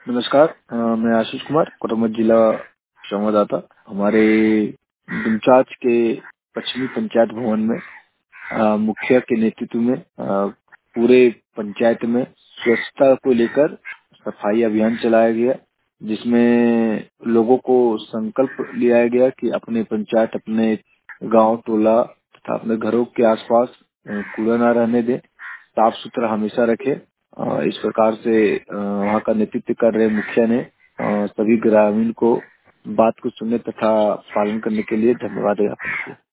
नमस्कार। मैं आशीष कुमार, कोटामत जिला संवाददाता। हमारे इंचार्ज के पश्चिमी पंचायत भवन में मुखिया के नेतृत्व में पूरे पंचायत में स्वच्छता को लेकर सफाई अभियान चलाया गया, जिसमें लोगों को संकल्प लिया गया कि अपने पंचायत, अपने गांव, टोला तथा अपने घरों के आसपास कूड़ा न रहने दें, साफ सुथरा हमेशा रखें। इस प्रकार से वहाँ का नेतृत्व कर रहे मुखिया ने सभी ग्रामीण को बात को सुनने तथा पालन करने के लिए धन्यवाद ज्ञापन किया।